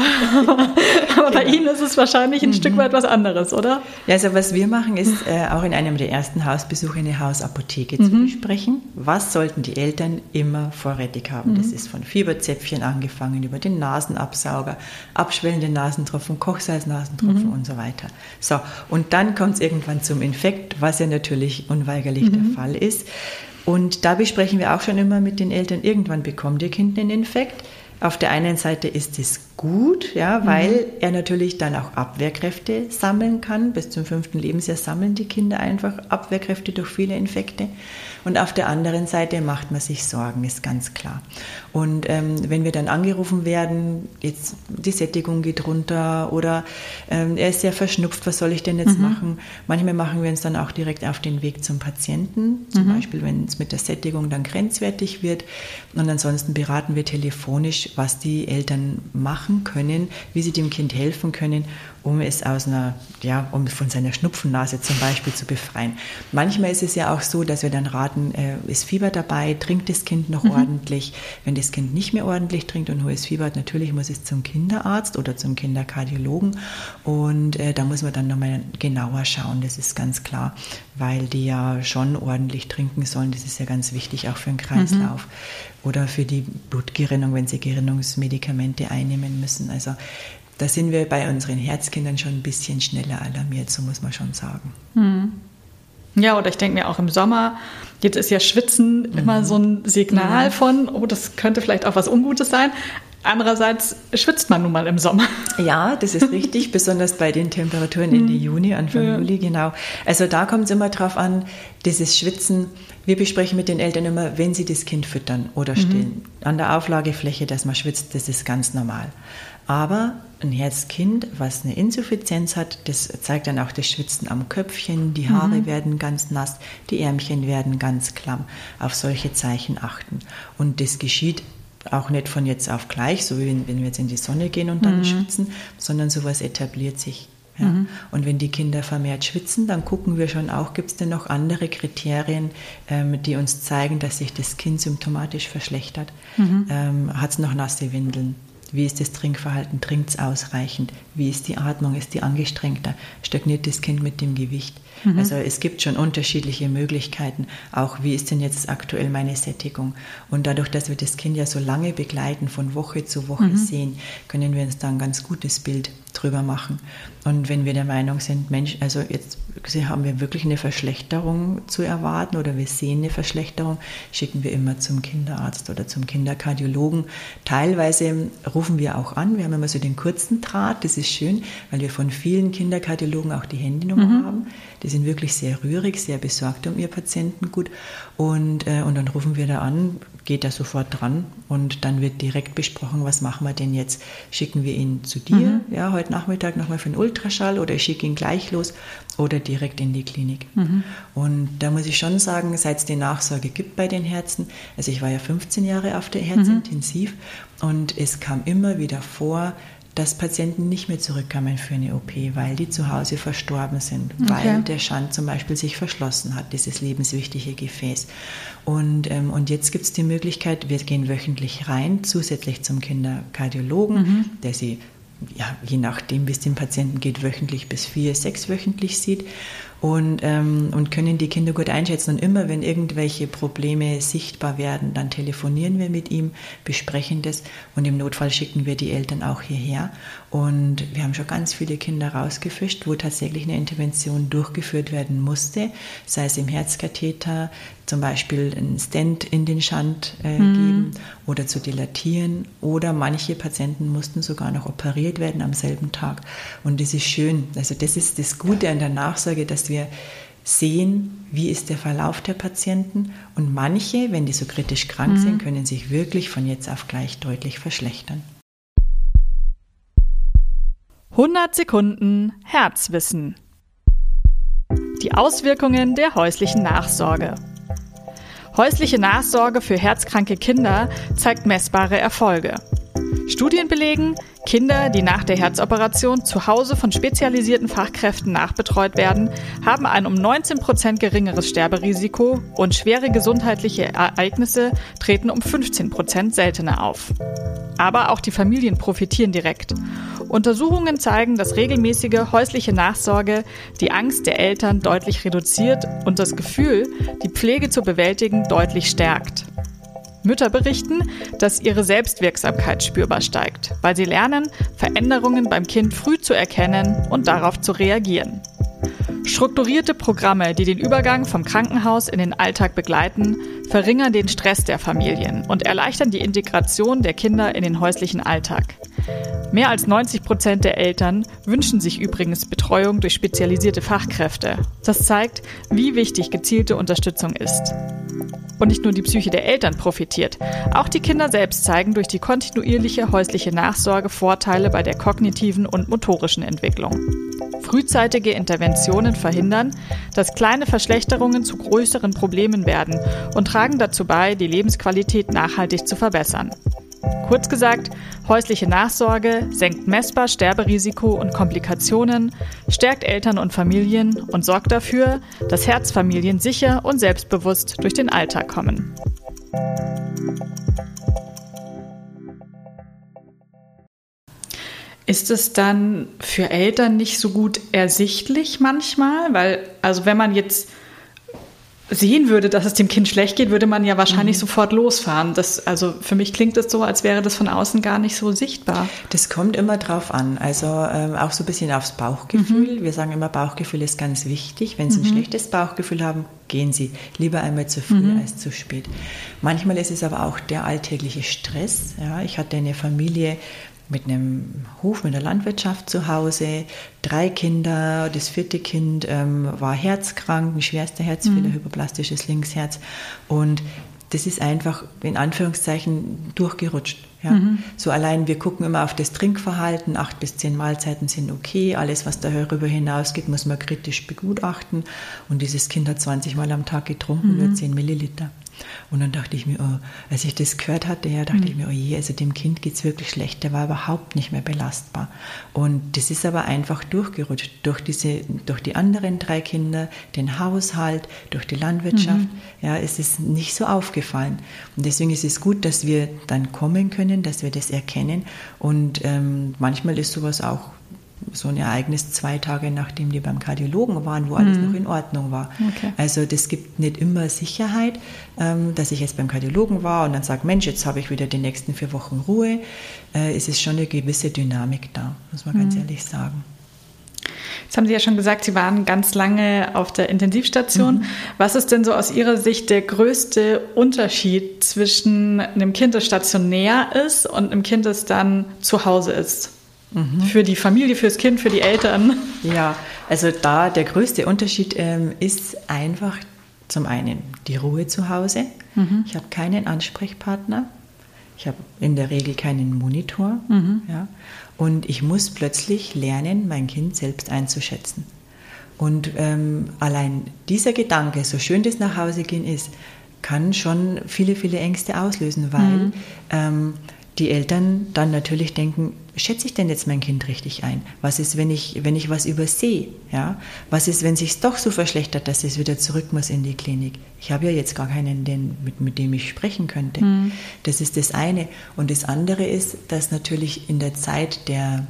Aber bei Ihnen ist es wahrscheinlich ein Stück weit was anderes, oder? Ja, also was wir machen, ist auch in einem der ersten Hausbesuche eine Hausapotheke zu besprechen. Was sollten die Eltern immer vorrätig haben? Das ist von Fieberzäpfchen angefangen, über den Nasenabsauger, abschwellende Nasentropfen, Kochsalznasentropfen und so weiter. So, und dann kommt es irgendwann zum Infekt, was ja natürlich unweigerlich der Fall ist. Und da besprechen wir auch schon immer mit den Eltern, irgendwann bekommt ihr Kind einen Infekt. Auf der einen Seite ist es gut, ja, weil er natürlich dann auch Abwehrkräfte sammeln kann. Bis zum 5. Lebensjahr sammeln die Kinder einfach Abwehrkräfte durch viele Infekte. Und auf der anderen Seite macht man sich Sorgen, ist ganz klar. Und wenn wir dann angerufen werden, jetzt die Sättigung geht runter oder er ist sehr verschnupft, was soll ich denn jetzt machen? Manchmal machen wir uns dann auch direkt auf den Weg zum Patienten, zum Beispiel wenn es mit der Sättigung dann grenzwertig wird. Und ansonsten beraten wir telefonisch, was die Eltern machen können, wie sie dem Kind helfen können, um es um von seiner Schnupfennase zum Beispiel zu befreien. Manchmal ist es ja auch so, dass wir dann raten, ist Fieber dabei, trinkt das Kind noch ordentlich. Wenn das Kind nicht mehr ordentlich trinkt und hohes Fieber hat, natürlich muss es zum Kinderarzt oder zum Kinderkardiologen und da muss man dann nochmal genauer schauen, das ist ganz klar, weil die ja schon ordentlich trinken sollen, das ist ja ganz wichtig auch für den Kreislauf oder für die Blutgerinnung, wenn sie Gerinnungsmedikamente einnehmen müssen. Also da sind wir bei unseren Herzkindern schon ein bisschen schneller alarmiert, so muss man schon sagen. Ja, oder ich denke mir auch im Sommer, jetzt ist ja Schwitzen immer so ein Signal von, oh, das könnte vielleicht auch was Ungutes sein. Andererseits schwitzt man nun mal im Sommer. Ja, das ist richtig, besonders bei den Temperaturen Ende Juni, Anfang Juli, genau. Also da kommt es immer drauf an, dieses Schwitzen. Wir besprechen mit den Eltern immer, wenn sie das Kind füttern oder stillen, an der Auflagefläche, dass man schwitzt, das ist ganz normal. Aber ein Herzkind, was eine Insuffizienz hat, das zeigt dann auch das Schwitzen am Köpfchen, die Haare werden ganz nass, die Ärmchen werden ganz klamm. Auf solche Zeichen achten. Und das geschieht auch nicht von jetzt auf gleich, so wie wenn wir jetzt in die Sonne gehen und dann schwitzen, sondern sowas etabliert sich. Ja. Und wenn die Kinder vermehrt schwitzen, dann gucken wir schon auch, gibt es denn noch andere Kriterien, die uns zeigen, dass sich das Kind symptomatisch verschlechtert. Hat es noch nasse Windeln? Wie ist das Trinkverhalten? Trinkt es ausreichend? Wie ist die Atmung? Ist die angestrengter? Stagniert das Kind mit dem Gewicht? Also es gibt schon unterschiedliche Möglichkeiten. Auch wie ist denn jetzt aktuell meine Sättigung? Und dadurch, dass wir das Kind ja so lange begleiten, von Woche zu Woche sehen, können wir uns da ein ganz gutes Bild drüber machen. Und wenn wir der Meinung sind, Mensch, also jetzt haben wir wirklich eine Verschlechterung zu erwarten oder wir sehen eine Verschlechterung, schicken wir immer zum Kinderarzt oder zum Kinderkardiologen. Teilweise rufen wir auch an. Wir haben immer so den kurzen Draht. Das ist schön, weil wir von vielen Kinderkardiologen auch die Handynummer haben. Die sind wirklich sehr rührig, sehr besorgt um ihr Patientengut. Und dann rufen wir da an, geht da sofort dran und dann wird direkt besprochen, was machen wir denn jetzt? Schicken wir ihn zu dir, ja, heute Nachmittag nochmal für einen Ultraschall oder ich schicke ihn gleich los oder direkt in die Klinik. Und da muss ich schon sagen, seit es die Nachsorge gibt bei den Herzen, also ich war ja 15 Jahre auf der Herzintensiv und es kam immer wieder vor, dass Patienten nicht mehr zurückkamen für eine OP, weil die zu Hause verstorben sind, weil der Schand zum Beispiel sich verschlossen hat, dieses lebenswichtige Gefäß. Und jetzt gibt es die Möglichkeit, wir gehen wöchentlich rein, zusätzlich zum Kinderkardiologen, der sie, ja, je nachdem, wie es dem Patienten geht, wöchentlich bis 4-, 6-wöchentlich sieht. Und können die Kinder gut einschätzen. Und immer, wenn irgendwelche Probleme sichtbar werden, dann telefonieren wir mit ihm, besprechen das und im Notfall schicken wir die Eltern auch hierher. Und wir haben schon ganz viele Kinder rausgefischt, wo tatsächlich eine Intervention durchgeführt werden musste, sei es im Herzkatheter, zum Beispiel einen Stent in den Schand geben oder zu dilatieren. Oder manche Patienten mussten sogar noch operiert werden am selben Tag. Und das ist schön. Also das ist das Gute an der Nachsorge, dass wir sehen, wie ist der Verlauf der Patienten. Und manche, wenn die so kritisch krank sind, können sich wirklich von jetzt auf gleich deutlich verschlechtern. 100 Sekunden Herzwissen. Die Auswirkungen der häuslichen Nachsorge. Häusliche Nachsorge für herzkranke Kinder zeigt messbare Erfolge. Studien belegen, Kinder, die nach der Herzoperation zu Hause von spezialisierten Fachkräften nachbetreut werden, haben ein um 19% geringeres Sterberisiko und schwere gesundheitliche Ereignisse treten um 15% seltener auf. Aber auch die Familien profitieren direkt. Untersuchungen zeigen, dass regelmäßige häusliche Nachsorge die Angst der Eltern deutlich reduziert und das Gefühl, die Pflege zu bewältigen, deutlich stärkt. Mütter berichten, dass ihre Selbstwirksamkeit spürbar steigt, weil sie lernen, Veränderungen beim Kind früh zu erkennen und darauf zu reagieren. Strukturierte Programme, die den Übergang vom Krankenhaus in den Alltag begleiten, verringern den Stress der Familien und erleichtern die Integration der Kinder in den häuslichen Alltag. Mehr als 90% der Eltern wünschen sich übrigens Betreuung durch spezialisierte Fachkräfte. Das zeigt, wie wichtig gezielte Unterstützung ist. Und nicht nur die Psyche der Eltern profitiert. Auch die Kinder selbst zeigen durch die kontinuierliche häusliche Nachsorge Vorteile bei der kognitiven und motorischen Entwicklung. Frühzeitige Interventionen verhindern, dass kleine Verschlechterungen zu größeren Problemen werden und tragen dazu bei, die Lebensqualität nachhaltig zu verbessern. Kurz gesagt, häusliche Nachsorge senkt messbar Sterberisiko und Komplikationen, stärkt Eltern und Familien und sorgt dafür, dass Herzfamilien sicher und selbstbewusst durch den Alltag kommen. Ist es dann für Eltern nicht so gut ersichtlich manchmal? Weil, also wenn man jetzt sehen würde, dass es dem Kind schlecht geht, würde man ja wahrscheinlich sofort losfahren. Also für mich klingt es so, als wäre das von außen gar nicht so sichtbar. Das kommt immer drauf an, also auch so ein bisschen aufs Bauchgefühl. Wir sagen immer, Bauchgefühl ist ganz wichtig. Wenn Sie ein schlechtes Bauchgefühl haben, gehen Sie lieber einmal zu früh als zu spät. Manchmal ist es aber auch der alltägliche Stress. Ja, ich hatte eine Familie mit einem Hof, mit der Landwirtschaft zu Hause, 3 Kinder, das 4. Kind war herzkrank, ein schwerster Herzfehler, hyperplastisches Linksherz, und das ist einfach in Anführungszeichen durchgerutscht. Ja. So allein, wir gucken immer auf das Trinkverhalten, 8 bis 10 Mahlzeiten sind okay, alles was darüber hinausgeht, muss man kritisch begutachten, und dieses Kind hat 20 Mal am Tag getrunken, nur 10 Milliliter. Und dann dachte ich mir, als ich das gehört hatte, dachte ich mir, oh je, also dem Kind geht es wirklich schlecht, der war überhaupt nicht mehr belastbar. Und das ist aber einfach durchgerutscht, durch die anderen 3 Kinder, den Haushalt, durch die Landwirtschaft, es ist nicht so aufgefallen. Und deswegen ist es gut, dass wir dann kommen können, dass wir das erkennen, und manchmal ist sowas auch so ein Ereignis 2 Tage, nachdem die beim Kardiologen waren, wo alles noch in Ordnung war. Okay. Also das gibt nicht immer Sicherheit, dass ich jetzt beim Kardiologen war und dann sage, Mensch, jetzt habe ich wieder die nächsten 4 Wochen Ruhe. Es ist schon eine gewisse Dynamik da, muss man ganz ehrlich sagen. Jetzt haben Sie ja schon gesagt, Sie waren ganz lange auf der Intensivstation. Was ist denn so aus Ihrer Sicht der größte Unterschied zwischen einem Kind, das stationär ist, und einem Kind, das dann zu Hause ist? Für die Familie, fürs Kind, für die Eltern? Ja, also da der größte Unterschied ist einfach zum einen die Ruhe zu Hause. Ich habe keinen Ansprechpartner. Ich habe in der Regel keinen Monitor. Ja, und ich muss plötzlich lernen, mein Kind selbst einzuschätzen. Und allein dieser Gedanke, so schön das nach Hause gehen ist, kann schon viele, viele Ängste auslösen, weil die Eltern dann natürlich denken, schätze ich denn jetzt mein Kind richtig ein? Was ist, wenn ich was übersehe? Ja? Was ist, wenn es sich doch so verschlechtert, dass es wieder zurück muss in die Klinik? Ich habe ja jetzt gar keinen, mit dem ich sprechen könnte. Das ist das eine. Und das andere ist, dass natürlich in der Zeit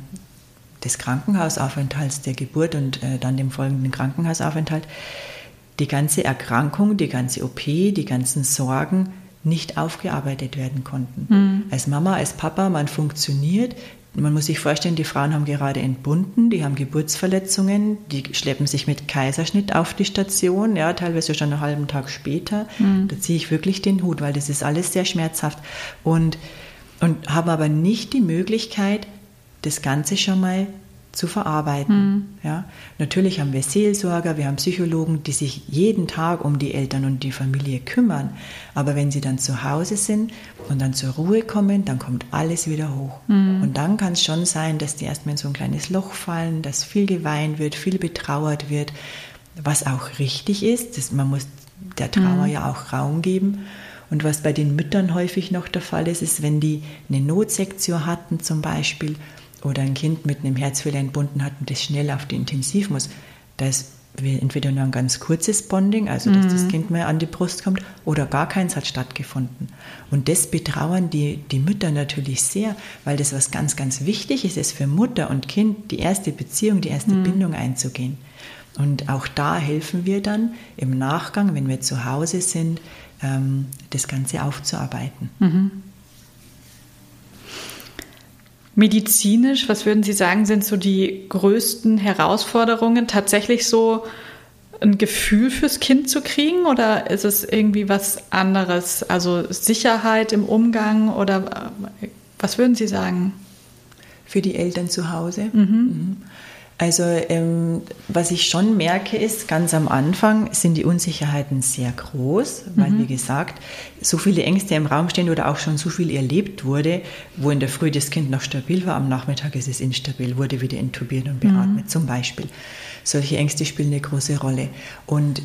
des Krankenhausaufenthalts, der Geburt und dann dem folgenden Krankenhausaufenthalt, die ganze Erkrankung, die ganze OP, die ganzen Sorgen nicht aufgearbeitet werden konnten. Als Mama, als Papa, man funktioniert. Man muss sich vorstellen, die Frauen haben gerade entbunden, die haben Geburtsverletzungen, die schleppen sich mit Kaiserschnitt auf die Station, ja, teilweise schon einen halben Tag später. Da ziehe ich wirklich den Hut, weil das ist alles sehr schmerzhaft. Und haben aber nicht die Möglichkeit, das Ganze schon mal zu verarbeiten. Ja. Natürlich haben wir Seelsorger, wir haben Psychologen, die sich jeden Tag um die Eltern und die Familie kümmern. Aber wenn sie dann zu Hause sind und dann zur Ruhe kommen, dann kommt alles wieder hoch. Und dann kann es schon sein, dass die erstmal in so ein kleines Loch fallen, dass viel geweint wird, viel betrauert wird, was auch richtig ist. Man muss der Trauer ja auch Raum geben. Und was bei den Müttern häufig noch der Fall ist, ist, wenn die eine Notsektion hatten zum Beispiel oder ein Kind mit einem Herzfehler entbunden hatten, das schnell auf die Intensiv muss, da ist entweder nur ein ganz kurzes Bonding, also dass das Kind mehr an die Brust kommt, oder gar keins hat stattgefunden. Und das betrauern die Mütter natürlich sehr, weil das was ganz, ganz wichtig ist für Mutter und Kind, die erste Beziehung, die erste Bindung einzugehen. Und auch da helfen wir dann im Nachgang, wenn wir zu Hause sind, das Ganze aufzuarbeiten. Medizinisch, was würden Sie sagen, sind so die größten Herausforderungen, tatsächlich so ein Gefühl fürs Kind zu kriegen, oder ist es irgendwie was anderes? Also Sicherheit im Umgang, oder was würden Sie sagen? Für die Eltern zu Hause? Also was ich schon merke ist, ganz am Anfang sind die Unsicherheiten sehr groß, weil wie gesagt, so viele Ängste im Raum stehen oder auch schon so viel erlebt wurde, wo in der Früh das Kind noch stabil war, am Nachmittag ist es instabil, wurde wieder intubiert und beatmet zum Beispiel. Solche Ängste spielen eine große Rolle. Und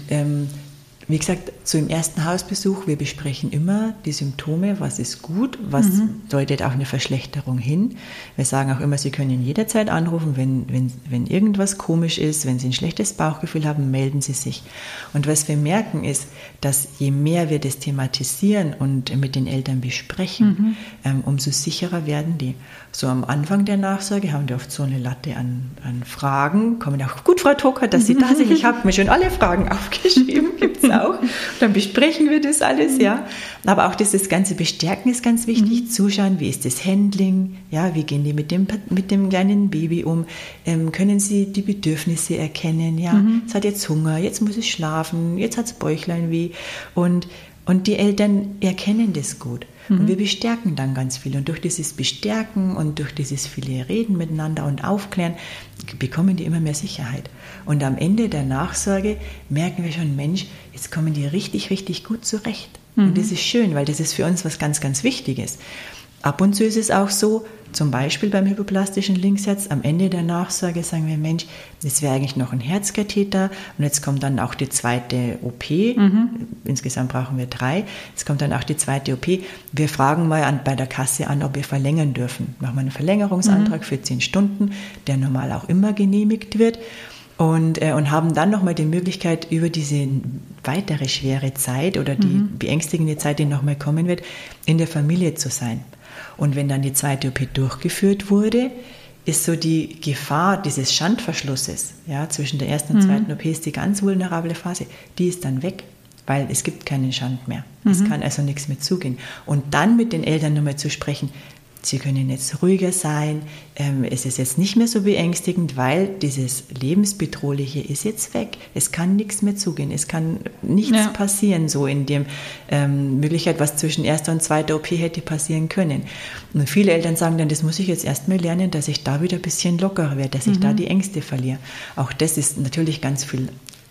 wie gesagt, so im ersten Hausbesuch, wir besprechen immer die Symptome, was ist gut, was deutet auch eine Verschlechterung hin. Wir sagen auch immer, Sie können jederzeit anrufen, wenn irgendwas komisch ist, wenn Sie ein schlechtes Bauchgefühl haben, melden Sie sich. Und was wir merken ist, dass je mehr wir das thematisieren und mit den Eltern besprechen, umso sicherer werden die. So am Anfang der Nachsorge haben wir oft so eine Latte an Fragen, kommen auch, gut, Frau Toker, dass Sie da sind, ich habe mir schon alle Fragen aufgeschrieben, gibt es auch. Dann besprechen wir das alles, ja. Aber auch das ganze Bestärken ist ganz wichtig, zuschauen, wie ist das Handling, ja, wie gehen die mit dem kleinen Baby um, können sie die Bedürfnisse erkennen, ja, es hat jetzt Hunger, jetzt muss es schlafen, jetzt hat es Bäuchlein weh und die Eltern erkennen das gut. Und wir bestärken dann ganz viel. Und durch dieses Bestärken und durch dieses viele Reden miteinander und Aufklären bekommen die immer mehr Sicherheit. Und am Ende der Nachsorge merken wir schon, Mensch, jetzt kommen die richtig, richtig gut zurecht. Und das ist schön, weil das ist für uns was ganz, ganz Wichtiges. Ab und zu ist es auch so, zum Beispiel beim hypoplastischen Linksherz, am Ende der Nachsorge sagen wir, Mensch, das wäre eigentlich noch ein Herzkatheter und jetzt kommt dann auch die zweite OP. Insgesamt brauchen wir 3. Jetzt kommt dann auch die zweite OP. Wir fragen mal bei der Kasse an, ob wir verlängern dürfen. Machen wir einen Verlängerungsantrag für 10 Stunden, der normal auch immer genehmigt wird. Und haben dann nochmal die Möglichkeit, über diese weitere schwere Zeit oder die beängstigende Zeit, die nochmal kommen wird, in der Familie zu sein. Und wenn dann die zweite OP durchgeführt wurde, ist so die Gefahr dieses Schandverschlusses, ja, zwischen der ersten und zweiten OP ist die ganz vulnerable Phase, die ist dann weg, weil es gibt keinen Schand mehr. Es kann also nichts mehr zugehen. Und dann mit den Eltern nochmal zu sprechen, Sie können jetzt ruhiger sein, es ist jetzt nicht mehr so beängstigend, weil dieses Lebensbedrohliche ist jetzt weg. Es kann nichts mehr zugehen, es kann nichts passieren, so in dem Möglichkeit, was zwischen erster und zweiter OP hätte passieren können. Und viele Eltern sagen dann, das muss ich jetzt erstmal lernen, dass ich da wieder ein bisschen lockerer werde, dass ich da die Ängste verliere. Auch das ist natürlich ganz viel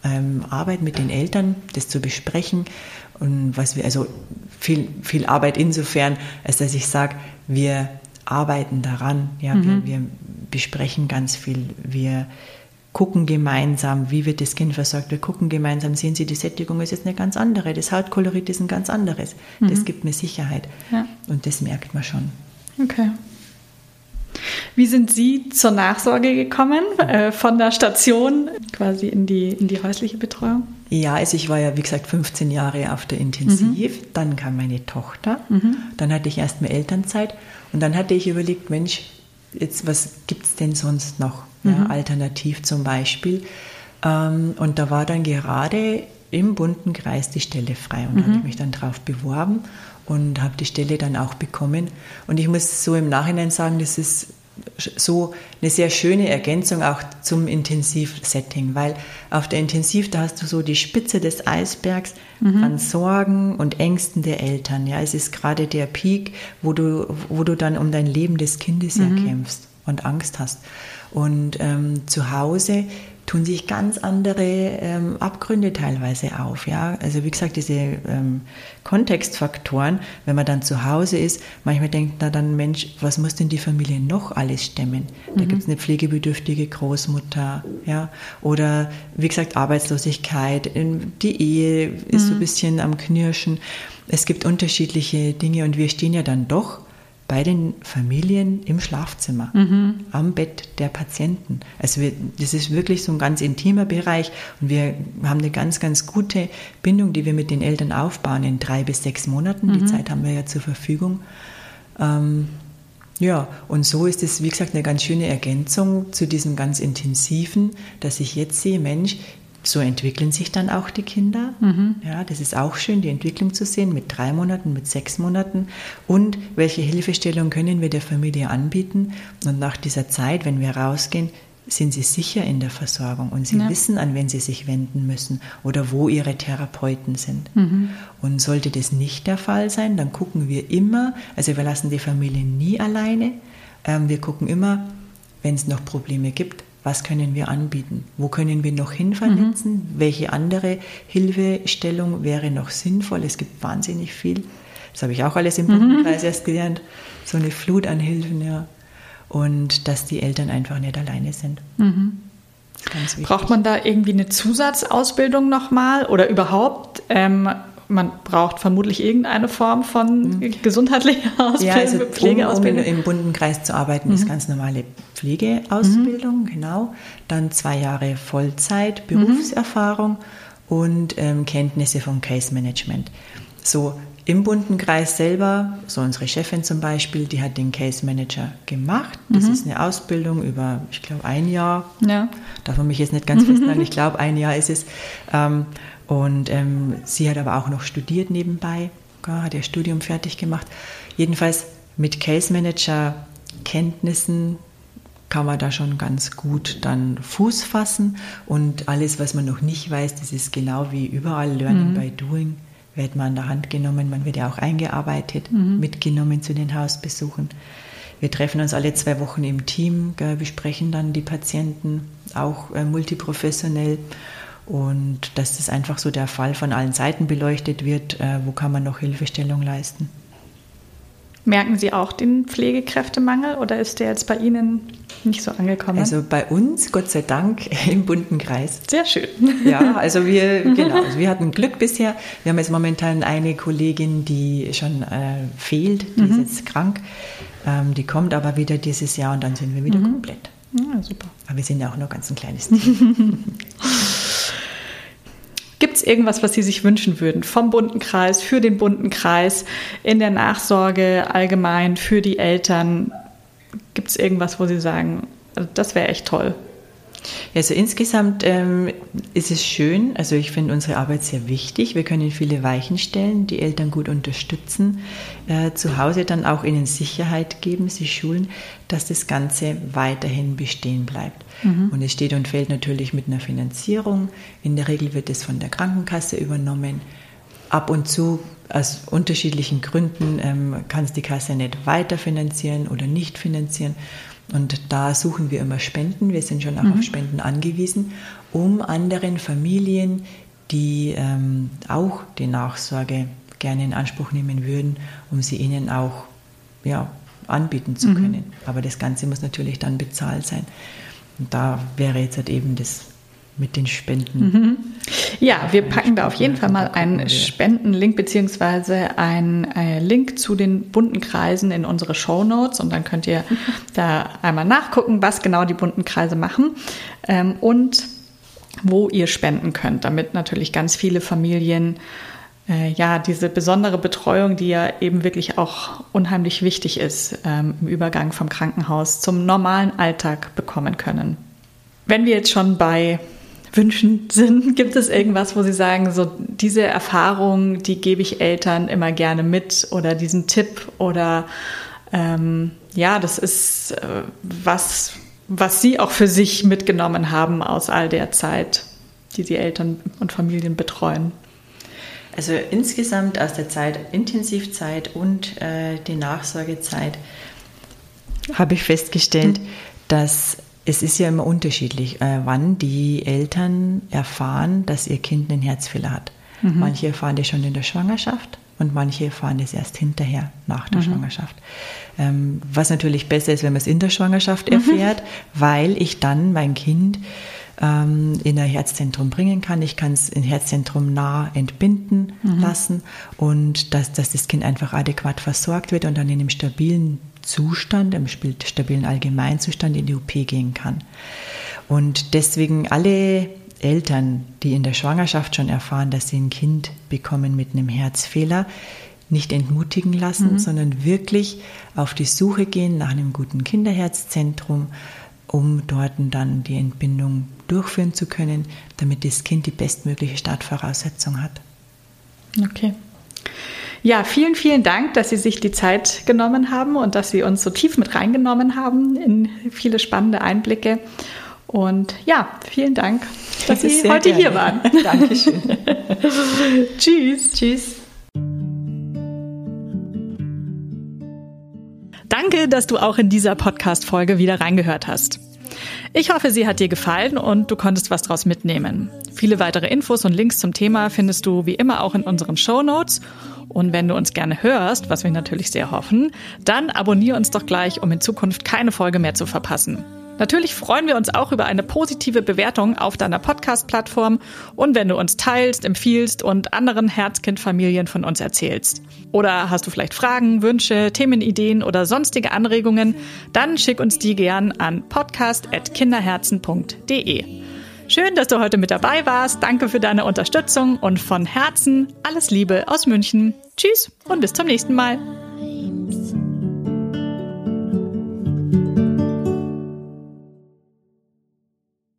Arbeit mit den Eltern, das zu besprechen. Und also viel Arbeit insofern, als dass ich sage, wir arbeiten daran, ja, wir besprechen ganz viel, wir gucken gemeinsam, wie wird das Kind versorgt, wir gucken gemeinsam, sehen Sie, die Sättigung ist jetzt eine ganz andere, das Hautkolorit ist ein ganz anderes, das gibt mir Sicherheit und das merkt man schon. Okay. Wie sind Sie zur Nachsorge gekommen, von der Station quasi in die häusliche Betreuung? Ja, also ich war ja, wie gesagt, 15 Jahre auf der Intensiv, dann kam meine Tochter, dann hatte ich erst mal Elternzeit und dann hatte ich überlegt, Mensch, jetzt was gibt es denn sonst noch, ja, alternativ zum Beispiel. Und da war dann gerade im bunten Kreis die Stelle frei und da habe ich mich dann drauf beworben und habe die Stelle dann auch bekommen. Und ich muss so im Nachhinein sagen, das ist so eine sehr schöne Ergänzung auch zum Intensivsetting, weil auf der Intensiv, da hast du so die Spitze des Eisbergs an Sorgen und Ängsten der Eltern. Ja, es ist gerade der Peak, wo du dann um dein Leben des Kindes kämpfst und Angst hast. Und zu Hause tun sich ganz andere Abgründe teilweise auf. Ja? Also wie gesagt, diese Kontextfaktoren, wenn man dann zu Hause ist, manchmal denkt man dann, Mensch, was muss denn die Familie noch alles stemmen? Da gibt es eine pflegebedürftige Großmutter, ja, oder wie gesagt Arbeitslosigkeit, die Ehe ist so ein bisschen am Knirschen. Es gibt unterschiedliche Dinge und wir stehen ja dann doch bei den Familien im Schlafzimmer, am Bett der Patienten. Also das ist wirklich so ein ganz intimer Bereich und wir haben eine ganz, ganz gute Bindung, die wir mit den Eltern aufbauen in 3 bis 6 Monaten. Die Zeit haben wir ja zur Verfügung. Ja, und so ist es, wie gesagt, eine ganz schöne Ergänzung zu diesem ganz intensiven, dass ich jetzt sehe, Mensch, so entwickeln sich dann auch die Kinder. Ja, das ist auch schön, die Entwicklung zu sehen mit 3 Monaten, mit 6 Monaten. Und welche Hilfestellung können wir der Familie anbieten? Und nach dieser Zeit, wenn wir rausgehen, sind sie sicher in der Versorgung und sie wissen, an wen sie sich wenden müssen oder wo ihre Therapeuten sind. Und sollte das nicht der Fall sein, dann gucken wir immer, also wir lassen die Familie nie alleine. Wir gucken immer, wenn es noch Probleme gibt, was können wir anbieten? Wo können wir noch hinvernetzen? Welche andere Hilfestellung wäre noch sinnvoll? Es gibt wahnsinnig viel. Das habe ich auch alles im Bundenkreis erst gelernt. So eine Flut an Hilfen, ja. Und dass die Eltern einfach nicht alleine sind. Ganz wichtig. Braucht man da irgendwie eine Zusatzausbildung nochmal oder überhaupt? Man braucht vermutlich irgendeine Form von gesundheitlicher Ausbildung, ja, also Pflegeausbildung. Um im Bundenkreis zu arbeiten, ist ganz normale Pflegeausbildung, genau. Dann 2 Jahre Vollzeit, Berufserfahrung und Kenntnisse vom Case Management. So im Bundenkreis selber, so unsere Chefin zum Beispiel, die hat den Case Manager gemacht. Das ist eine Ausbildung über, ich glaube, 1 Jahr. Ja. Darf man mich jetzt nicht ganz festnageln, ich glaube, 1 Jahr ist es. Und sie hat aber auch noch studiert nebenbei, hat ihr Studium fertig gemacht. Jedenfalls mit Case Manager Kenntnissen kann man da schon ganz gut dann Fuß fassen. Und alles, was man noch nicht weiß, das ist genau wie überall Learning by Doing. Wird man an der Hand genommen, man wird ja auch eingearbeitet, mitgenommen zu den Hausbesuchen. Wir treffen uns alle 2 Wochen im Team, besprechen dann die Patienten, auch multiprofessionell. Und dass das einfach so der Fall von allen Seiten beleuchtet wird, wo kann man noch Hilfestellung leisten. Merken Sie auch den Pflegekräftemangel oder ist der jetzt bei Ihnen nicht so angekommen? Also bei uns, Gott sei Dank, im Bundenkreis. Sehr schön. Ja, also wir hatten Glück bisher. Wir haben jetzt momentan eine Kollegin, die schon fehlt, die ist jetzt krank. Die kommt aber wieder dieses Jahr und dann sind wir wieder komplett. Ja, super. Aber wir sind ja auch noch ganz ein kleines Team. Gibt es irgendwas, was Sie sich wünschen würden vom Bundenkreis, für den Bundenkreis, in der Nachsorge allgemein, für die Eltern? Gibt es irgendwas, wo Sie sagen, das wäre echt toll? Also insgesamt ist es schön, also ich finde unsere Arbeit sehr wichtig. Wir können viele Weichen stellen, die Eltern gut unterstützen, zu Hause dann auch ihnen Sicherheit geben, sie schulen, dass das Ganze weiterhin bestehen bleibt. Und es steht und fällt natürlich mit einer Finanzierung. In der Regel wird es von der Krankenkasse übernommen. Ab und zu, aus unterschiedlichen Gründen, kann es die Kasse nicht weiterfinanzieren oder nicht finanzieren. Und da suchen wir immer Spenden. Wir sind schon auch auf Spenden angewiesen, um anderen Familien, die auch die Nachsorge gerne in Anspruch nehmen würden, um sie ihnen auch anbieten zu können. Aber das Ganze muss natürlich dann bezahlt sein. Und da wäre jetzt halt eben das mit den Spenden. Ja, wir packen da auf jeden Fall mal einen Spendenlink beziehungsweise einen Link zu den Bundenkreisen in unsere Shownotes und dann könnt ihr da einmal nachgucken, was genau die Bundenkreise machen und wo ihr spenden könnt, damit natürlich ganz viele Familien diese besondere Betreuung, die ja eben wirklich auch unheimlich wichtig ist, im Übergang vom Krankenhaus zum normalen Alltag bekommen können. Wenn wir jetzt schon bei Wünschen sind, gibt es irgendwas, wo Sie sagen, so diese Erfahrung, die gebe ich Eltern immer gerne mit oder diesen Tipp oder das ist was Sie auch für sich mitgenommen haben aus all der Zeit, die Sie Eltern und Familien betreuen? Also insgesamt aus der Intensivzeit und die Nachsorgezeit habe ich festgestellt, dass Es ist ja immer unterschiedlich, wann die Eltern erfahren, dass ihr Kind einen Herzfehler hat. Manche erfahren das schon in der Schwangerschaft und manche erfahren das erst hinterher, nach der Schwangerschaft. Was natürlich besser ist, wenn man es in der Schwangerschaft erfährt, weil ich dann mein Kind in ein Herzzentrum bringen kann. Ich kann es im Herzzentrum nah entbinden lassen und dass das Kind einfach adäquat versorgt wird und dann in einem stabilen Zustand, im stabilen Allgemeinzustand in die OP gehen kann. Und deswegen alle Eltern, die in der Schwangerschaft schon erfahren, dass sie ein Kind bekommen mit einem Herzfehler, nicht entmutigen lassen, sondern wirklich auf die Suche gehen nach einem guten Kinderherzzentrum, um dort dann die Entbindung durchführen zu können, damit das Kind die bestmögliche Startvoraussetzung hat. Okay. Ja, vielen, vielen Dank, dass Sie sich die Zeit genommen haben und dass Sie uns so tief mit reingenommen haben in viele spannende Einblicke. Und ja, vielen Dank, dass Sie heute hier waren. Dankeschön. Tschüss. Tschüss. Danke, dass du auch in dieser Podcast-Folge wieder reingehört hast. Ich hoffe, sie hat dir gefallen und du konntest was draus mitnehmen. Viele weitere Infos und Links zum Thema findest du wie immer auch in unseren Shownotes. Und wenn du uns gerne hörst, was wir natürlich sehr hoffen, dann abonniere uns doch gleich, um in Zukunft keine Folge mehr zu verpassen. Natürlich freuen wir uns auch über eine positive Bewertung auf deiner Podcast-Plattform und wenn du uns teilst, empfiehlst und anderen Herzkind-Familien von uns erzählst. Oder hast du vielleicht Fragen, Wünsche, Themenideen oder sonstige Anregungen, dann schick uns die gern an podcast@kinderherzen.de. Schön, dass du heute mit dabei warst. Danke für deine Unterstützung und von Herzen alles Liebe aus München. Tschüss und bis zum nächsten Mal.